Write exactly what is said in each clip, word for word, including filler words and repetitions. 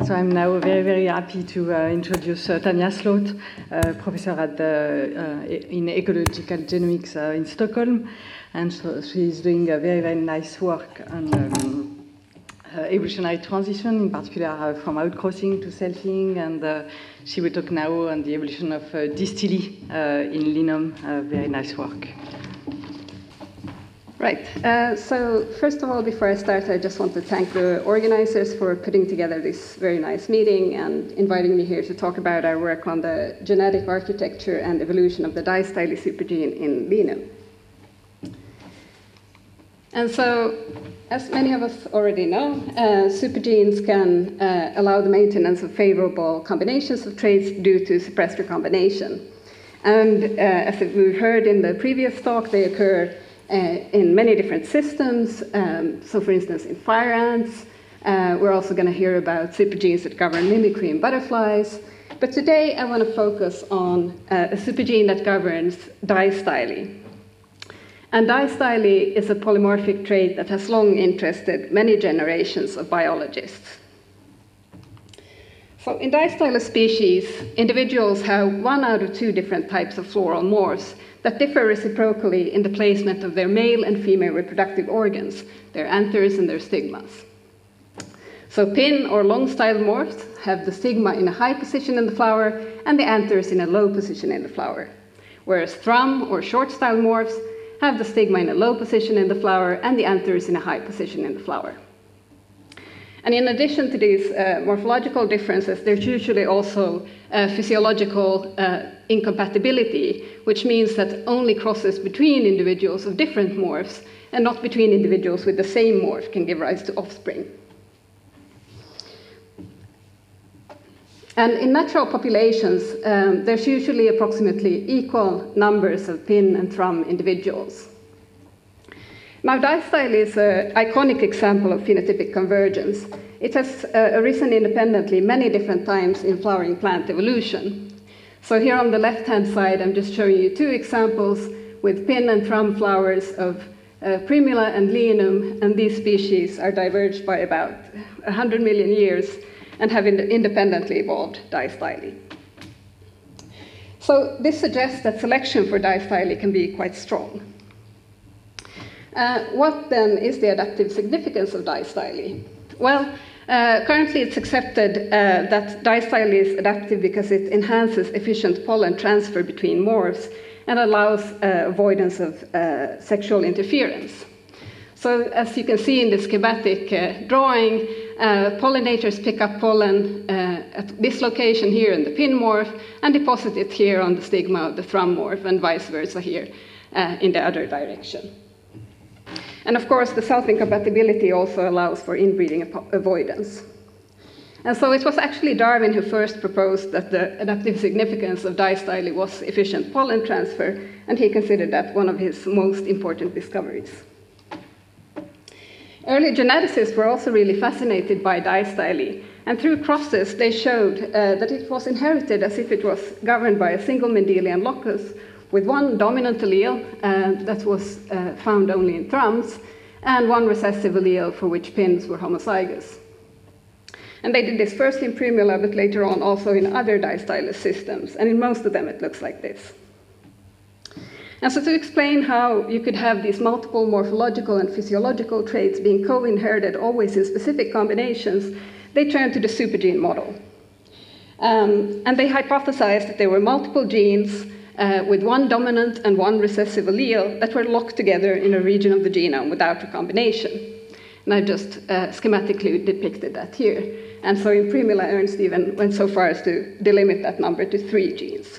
So I'm now very, very happy to uh, introduce uh, Tanja Sloot, uh, professor at the, uh, in ecological genomics uh, in Stockholm, and so she's doing a very, very nice work on um, uh, evolutionary transition, in particular uh, from outcrossing to selfing, and uh, she will talk now on the evolution of uh, dystily uh, in Linum. Uh, very nice work. Right. Uh, so first of all, before I start, I just want to thank the organizers for putting together this very nice meeting and inviting me here to talk about our work on the genetic architecture and evolution of the dystyle supergene in Linum. And so, as many of us already know, uh, supergenes can uh, allow the maintenance of favorable combinations of traits due to suppressed recombination. And uh, as we've heard in the previous talk, they occur Uh, in many different systems. Um, so for instance, in fire ants, uh, we're also going to hear about supergenes that govern mimicry in butterflies. But today I want to focus on uh, a supergene that governs distyly. And distyly is a polymorphic trait that has long interested many generations of biologists. So in distyle species, individuals have one out of two different types of floral morphs that differ reciprocally in the placement of their male and female reproductive organs, their anthers and their stigmas. So pin or long style morphs have the stigma in a high position in the flower and the anthers in a low position in the flower, whereas thrum or short style morphs have the stigma in a low position in the flower and the anthers in a high position in the flower. And in addition to these uh, morphological differences, there's usually also uh, physiological uh, incompatibility, which means that only crosses between individuals of different morphs and not between individuals with the same morph can give rise to offspring. And in natural populations, um, there's usually approximately equal numbers of pin and thrum individuals. Now, dystyle is an iconic example of phenotypic convergence. It has uh, arisen independently many different times in flowering plant evolution. So here on the left-hand side, I'm just showing you two examples with pin and thrum flowers of uh, Primula and Linum, and these species are diverged by about one hundred million years and have ind- independently evolved distyly. So this suggests that selection for distyly can be quite strong. Uh, what then is the adaptive significance of distyly? Well, uh, currently it's accepted uh, that distyly is adaptive because it enhances efficient pollen transfer between morphs and allows uh, avoidance of uh, sexual interference. So as you can see in the schematic uh, drawing, uh, pollinators pick up pollen uh, at this location here in the pin morph and deposit it here on the stigma of the thrum morph, and vice versa here uh, in the other direction. And of course, the self-incompatibility also allows for inbreeding avoidance. And so it was actually Darwin who first proposed that the adaptive significance of distyly was efficient pollen transfer, and he considered that one of his most important discoveries. Early geneticists were also really fascinated by distyly, and through crosses they showed uh, that it was inherited as if it was governed by a single Mendelian locus, with one dominant allele uh, that was uh, found only in thrums, and one recessive allele for which pins were homozygous. And they did this first in Primula, but later on also in other distylous systems, and in most of them it looks like this. And so to explain how you could have these multiple morphological and physiological traits being co-inherited always in specific combinations, they turned to the supergene model. Um, and they hypothesized that there were multiple genes Uh, with one dominant and one recessive allele that were locked together in a region of the genome without recombination. And I just uh, schematically depicted that here. And so in Primula, Ernst even went so far as to delimit that number to three genes.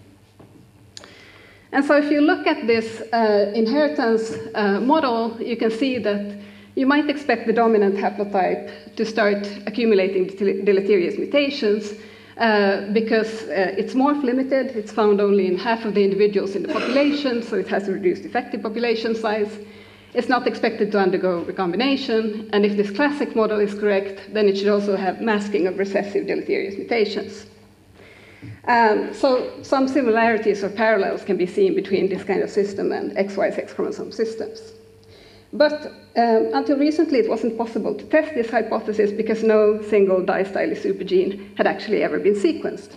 And so if you look at this uh, inheritance uh, model, you can see that you might expect the dominant haplotype to start accumulating deleterious mutations, Uh, because uh, it's morph limited, it's found only in half of the individuals in the population, so it has a reduced effective population size. It's not expected to undergo recombination, and if this classic model is correct, then it should also have masking of recessive deleterious mutations. Um, so some similarities or parallels can be seen between this kind of system and X Y sex chromosome systems. But um, until recently, it wasn't possible to test this hypothesis because no single distyly supergene had actually ever been sequenced.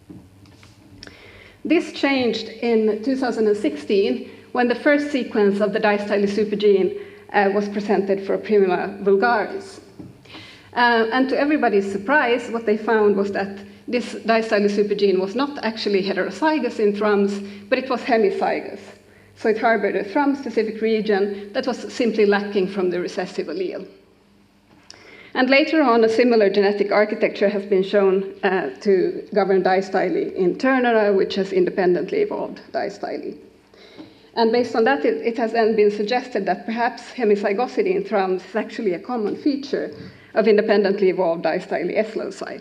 This changed in two thousand sixteen when the first sequence of the distyly supergene uh, was presented for Primula vulgaris. Uh, and to everybody's surprise, what they found was that this distyly supergene was not actually heterozygous in thrums, but it was hemizygous. So it harbored a thrum-specific region that was simply lacking from the recessive allele. And later on, a similar genetic architecture has been shown uh, to govern distyly in Ternera, which has independently evolved distyly. And based on that, it, it has then been suggested that perhaps hemizygosity in thrums is actually a common feature of independently evolved distyly S loci.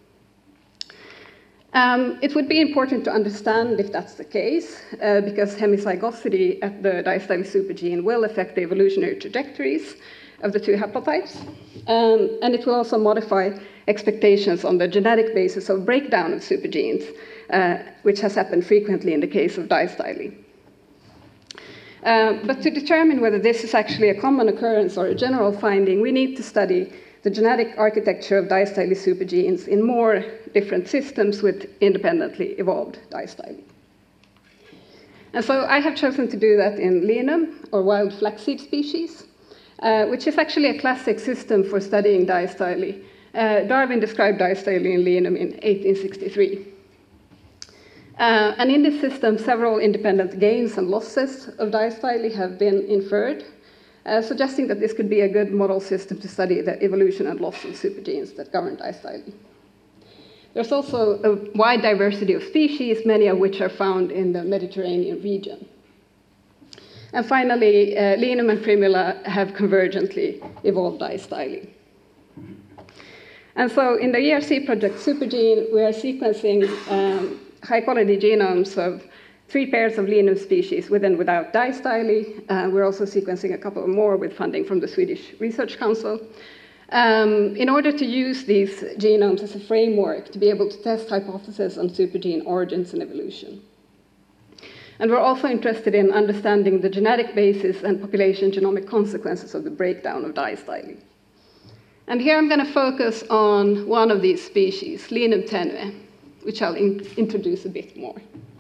Um, it would be important to understand if that's the case, uh, because hemizygosity at the distyly supergene will affect the evolutionary trajectories of the two haplotypes, um, and it will also modify expectations on the genetic basis of breakdown of supergenes, uh, which has happened frequently in the case of distyly. Uh, but to determine whether this is actually a common occurrence or a general finding, we need to study the genetic architecture of distyly supergenes in more different systems with independently evolved distyly. And so I have chosen to do that in Linum, or wild flaxseed species, uh, which is actually a classic system for studying distyly. Uh, Darwin described distyly in Linum in eighteen sixty-three. Uh, and in this system, several independent gains and losses of distyly have been inferred, uh, suggesting that this could be a good model system to study the evolution and loss of supergenes that govern distyly. There's also a wide diversity of species, many of which are found in the Mediterranean region. And finally, uh, Linum and Primula have convergently evolved distyly. And so in the E R C project Supergene, we are sequencing um, high-quality genomes of three pairs of Linum species with and without distyly. Uh, we're also sequencing a couple more with funding from the Swedish Research Council, um, in order to use these genomes as a framework to be able to test hypotheses on supergene origins and evolution. And we're also interested in understanding the genetic basis and population genomic consequences of the breakdown of distyly. And here I'm going to focus on one of these species, Linum tenue, which I'll in introduce a bit more.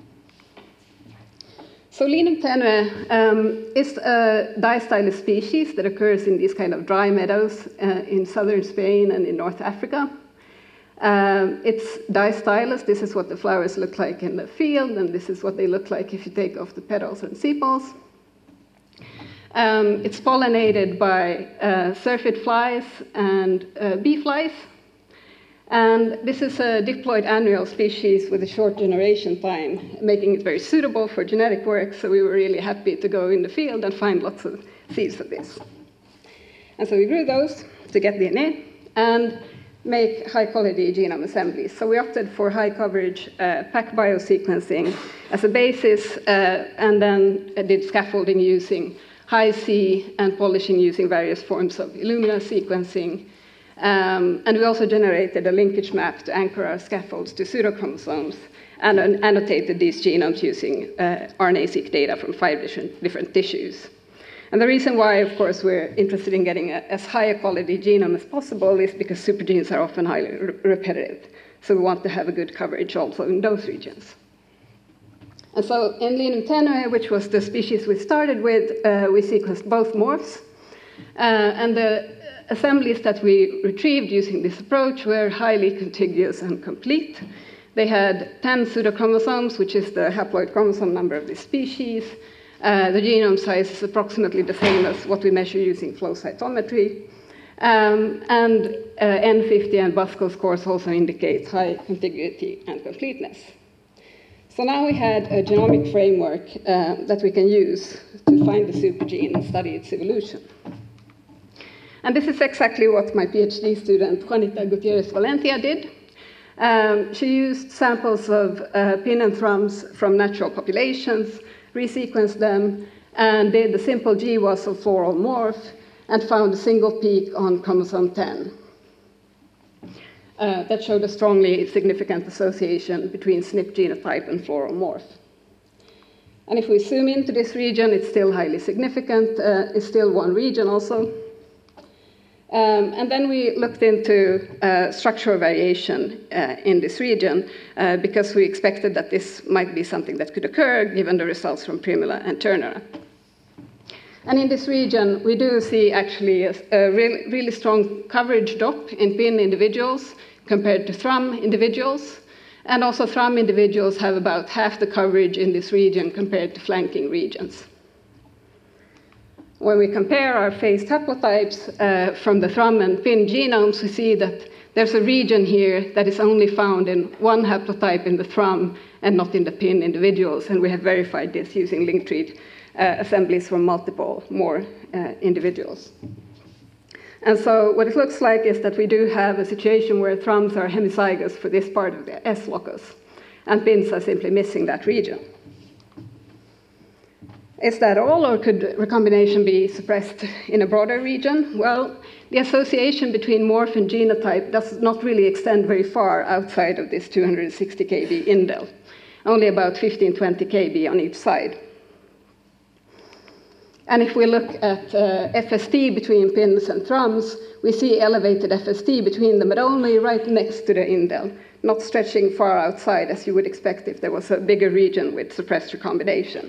So Linum tenue um, is a distyly species that occurs in these kind of dry meadows uh, in southern Spain and in North Africa. Um, it's distylous. This is what the flowers look like in the field, and this is what they look like if you take off the petals and sepals. Um, it's pollinated by uh, syrphid flies and uh, bee flies. And this is a diploid annual species with a short generation time, making it very suitable for genetic work. So we were really happy to go in the field and find lots of seeds of this. And so we grew those to get D N A and make high-quality genome assemblies. So we opted for high-coverage uh, PacBio sequencing as a basis, uh, and then uh, did scaffolding using Hi-C and polishing using various forms of Illumina sequencing. Um, and we also generated a linkage map to anchor our scaffolds to pseudochromosomes and uh, annotated these genomes using uh, RNA-seq data from five different, different tissues. And the reason why, of course, we're interested in getting a, as high a quality genome as possible is because supergenes are often highly re repetitive. So we want to have a good coverage also in those regions. And so in Linum tenue, which was the species we started with, uh, we sequenced both morphs. Uh, and the assemblies that we retrieved using this approach were highly contiguous and complete. They had ten pseudochromosomes, which is the haploid chromosome number of this species. Uh, the genome size is approximately the same as what we measure using flow cytometry. Um, and uh, N fifty and Buskell scores also indicate high contiguity and completeness. So now we had a genomic framework uh, that we can use to find the supergene and study its evolution. And this is exactly what my PhD student, Juanita Gutierrez Valencia, did. Um, she used samples of uh, pin and thrums from natural populations, resequenced them, and did the simple G W A S of floral morph, and found a single peak on chromosome ten. Uh, that showed a strongly significant association between S N P genotype and floral morph. And if we zoom into this region, it's still highly significant. Uh, it's still one region also. Um, and then we looked into uh, structural variation uh, in this region uh, because we expected that this might be something that could occur given the results from Primula and Ternera. And in this region, we do see actually a, a really, really strong coverage drop in pin individuals compared to thrum individuals. And also thrum individuals have about half the coverage in this region compared to flanking regions. When we compare our phased haplotypes uh, from the thrum and pin genomes, we see that there's a region here that is only found in one haplotype in the thrum and not in the pin individuals, and we have verified this using Linktree uh, assemblies from multiple more uh, individuals. And so what it looks like is that we do have a situation where thrums are hemizygous for this part of the S locus, and pins are simply missing that region. Is that all, or could recombination be suppressed in a broader region? Well, the association between morph and genotype does not really extend very far outside of this two hundred sixty K B indel, only about fifteen, twenty K B on each side. And if we look at uh, F S T between pins and thrums, we see elevated F S T between them, but only right next to the indel, not stretching far outside as you would expect if there was a bigger region with suppressed recombination.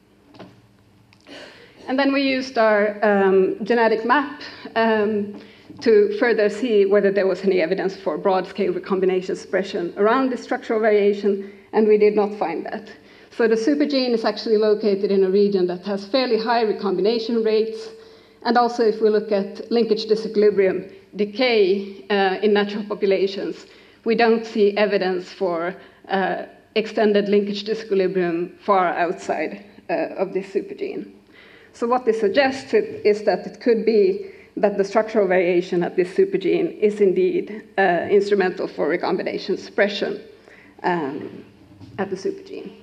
And then we used our um, genetic map um, to further see whether there was any evidence for broad-scale recombination suppression around this structural variation, and we did not find that. So the supergene is actually located in a region that has fairly high recombination rates, and also if we look at linkage disequilibrium decay uh, in natural populations, we don't see evidence for uh, extended linkage disequilibrium far outside uh, of this supergene. So what this suggests is that it could be that the structural variation at this supergene is indeed uh, instrumental for recombination suppression um, at the supergene.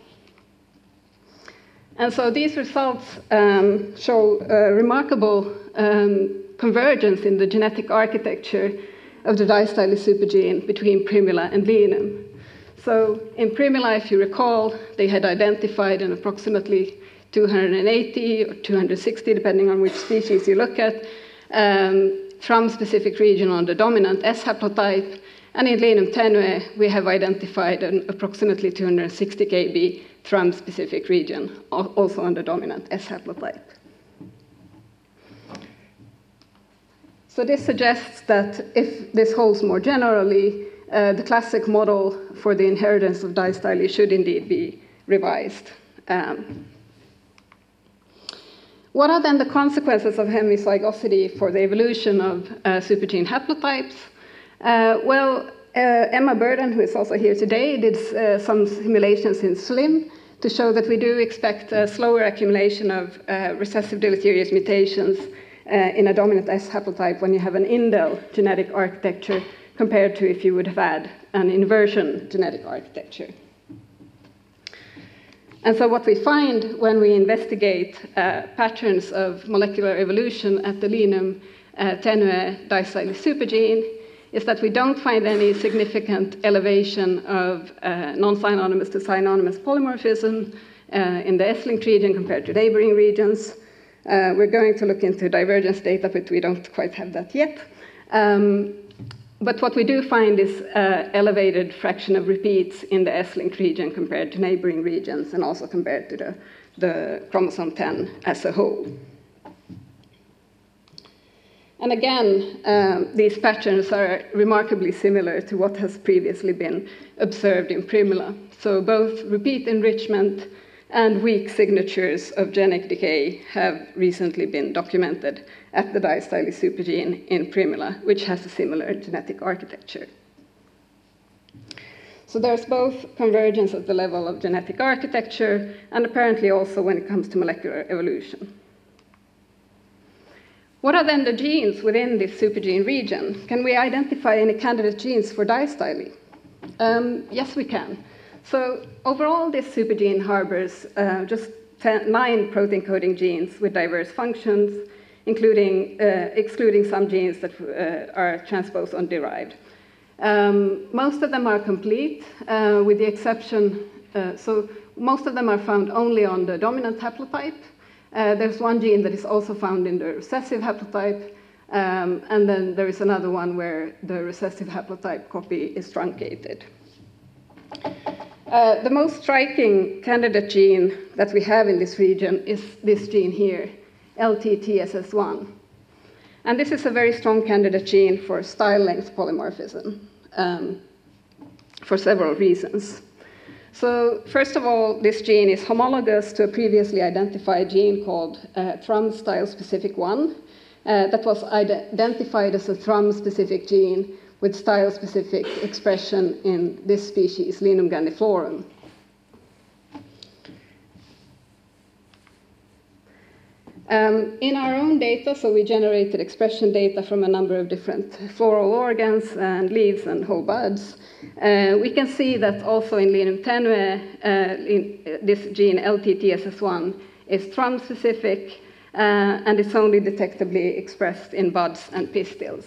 And so these results um, show a remarkable um, convergence in the genetic architecture of the distyly supergene between Primula and Linum. So in Primula, if you recall, they had identified an approximately two hundred eighty or two hundred sixty, depending on which species you look at, um, thrum-specific region on the dominant S haplotype. And in Linum tenue, we have identified an approximately two hundred sixty K B thrum-specific region, also on the dominant S haplotype. So this suggests that if this holds more generally, uh, the classic model for the inheritance of distyly should indeed be revised. Um, What are then the consequences of hemizygosity for the evolution of uh, supergene haplotypes? Uh, well, uh, Emma Burden, who is also here today, did uh, some simulations in SLIM to show that we do expect a slower accumulation of uh, recessive deleterious mutations uh, in a dominant S haplotype when you have an indel genetic architecture compared to if you would have had an inversion genetic architecture. And so what we find when we investigate uh, patterns of molecular evolution at the Linum uh, tenue distyly supergene is that we don't find any significant elevation of uh, non-synonymous to synonymous polymorphism uh, in the S-linked region compared to neighboring regions. Uh, we're going to look into divergence data, but we don't quite have that yet. Um, But what we do find is uh, elevated fraction of repeats in the S-linked region compared to neighboring regions and also compared to the, the chromosome ten as a whole. And again, um, these patterns are remarkably similar to what has previously been observed in Primula. So both repeat enrichment and weak signatures of genic decay have recently been documented at the distyly supergene in Primula, which has a similar genetic architecture. So there's both convergence at the level of genetic architecture and apparently also when it comes to molecular evolution. What are then the genes within this supergene region? Can we identify any candidate genes for distyly? Um, yes, we can. So overall, this supergene harbors uh, just ten, nine protein coding genes with diverse functions, including uh, excluding some genes that uh, are transposon derived. Um, most of them are complete, uh, with the exception. Uh, so most of them are found only on the dominant haplotype. Uh, there's one gene that is also found in the recessive haplotype, um, and then there is another one where the recessive haplotype copy is truncated. Uh, the most striking candidate gene that we have in this region is this gene here, L T T S S one. And this is a very strong candidate gene for style length polymorphism um, for several reasons. So first of all, this gene is homologous to a previously identified gene called uh, Thrum style specific one uh, that was identified as a Thrum specific gene with style specific expression in this species, Linum grandiflorum. Um, in our own data, so we generated expression data from a number of different floral organs and leaves and whole buds. Uh, we can see that also in Linum tenue, uh, in, uh, this gene L T T S S one is Thrum specific uh, and it's only detectably expressed in buds and pistils.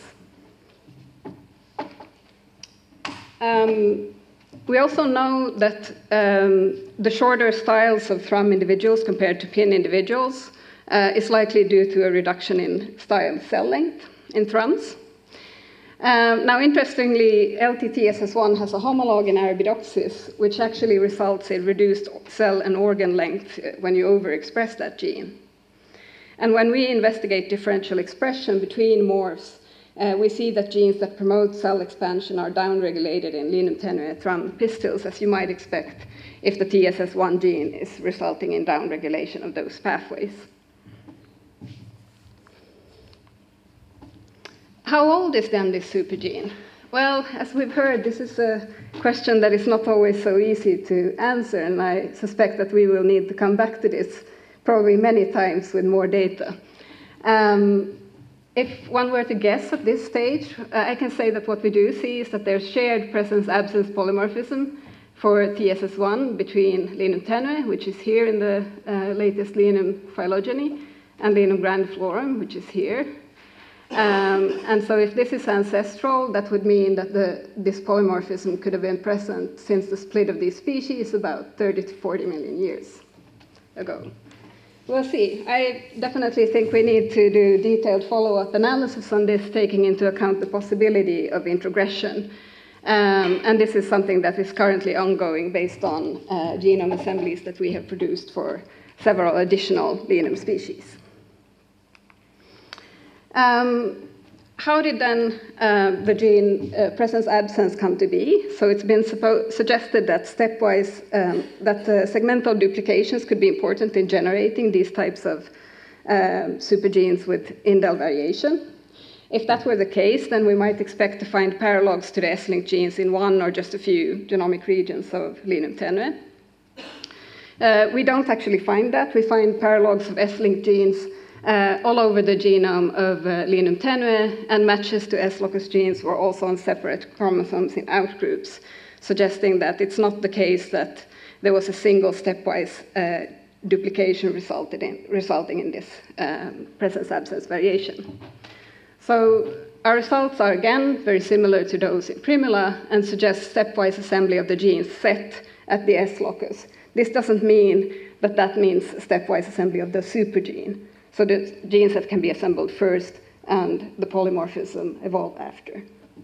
Um, we also know that um, the shorter styles of Thrum individuals compared to pin individuals uh, is likely due to a reduction in style cell length in Thrums. Um, now, interestingly, L T T S S one has a homologue in Arabidopsis, which actually results in reduced cell and organ length when you overexpress that gene. And when we investigate differential expression between morphs, Uh, we see that genes that promote cell expansion are downregulated in Linum tenue Thrum pistils, as you might expect if the T S S one gene is resulting in downregulation of those pathways. How old is then this supergene? Well, as we've heard, this is a question that is not always so easy to answer, and I suspect that we will need to come back to this probably many times with more data. Um, If one were to guess at this stage, uh, I can say that what we do see is that there's shared presence-absence polymorphism for T S S one between Linum tenue, which is here in the uh, latest Linum phylogeny, and Linum grandiflorum, which is here. Um, and so if this is ancestral, that would mean that the, this polymorphism could have been present since the split of these species about thirty to forty million years ago. We'll see. I definitely think we need to do detailed follow-up analysis on this, taking into account the possibility of introgression. Um, and this is something that is currently ongoing based on uh, genome assemblies that we have produced for several additional Linum species. Um, How did then uh, the gene uh, presence-absence come to be? So it's been suggested that stepwise, um, that uh, segmental duplications could be important in generating these types of uh, supergenes with indel variation. If that were the case, then we might expect to find paralogs to the S-linked genes in one or just a few genomic regions of Linum tenue. Uh, we don't actually find that. We find paralogs of S-linked genes Uh, all over the genome of uh, Linum tenue, and matches to S-locus genes were also on separate chromosomes in outgroups, suggesting that it's not the case that there was a single stepwise uh, duplication resulted in, resulting in this um, presence-absence variation. So our results are again very similar to those in Primula and suggest stepwise assembly of the genes set at the S-locus. This doesn't mean that that means stepwise assembly of the supergene. So the genes that can be assembled first and the polymorphism evolve after.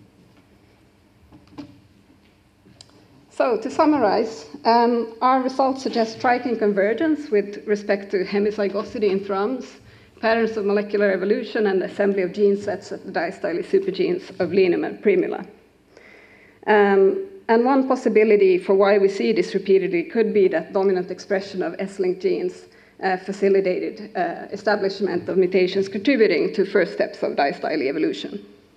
So to summarize, um, our results suggest striking convergence with respect to hemizygosity in Thrums, patterns of molecular evolution, and assembly of gene sets at the diastyle supergenes of Linum and Primula. Um, and one possibility for why we see this repeatedly could be that dominant expression of S-linked genes Uh, facilitated uh, establishment of mutations contributing to first steps of diastyle evolution.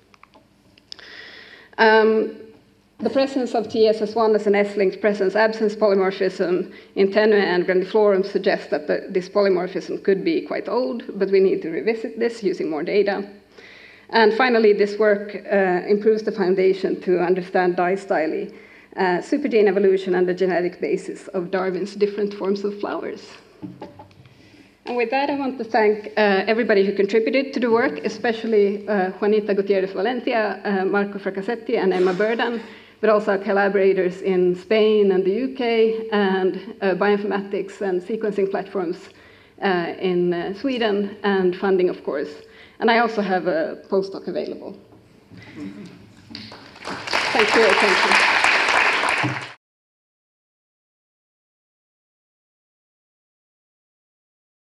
Um, the presence of T S S one as an S-linked presence-absence polymorphism in tenue and grandiflorum suggests that the, this polymorphism could be quite old, but we need to revisit this using more data. And finally, this work uh, improves the foundation to understand diastyle, uh, supergene evolution, and the genetic basis of Darwin's different forms of flowers. And with that, I want to thank uh, everybody who contributed to the work, especially uh, Juanita Gutierrez Valentia, uh, Marco Fracassetti, and Emma Burden, but also collaborators in Spain and the U K, and uh, bioinformatics and sequencing platforms uh, in uh, Sweden, and funding, of course. And I also have a postdoc available. Thanks for your attention.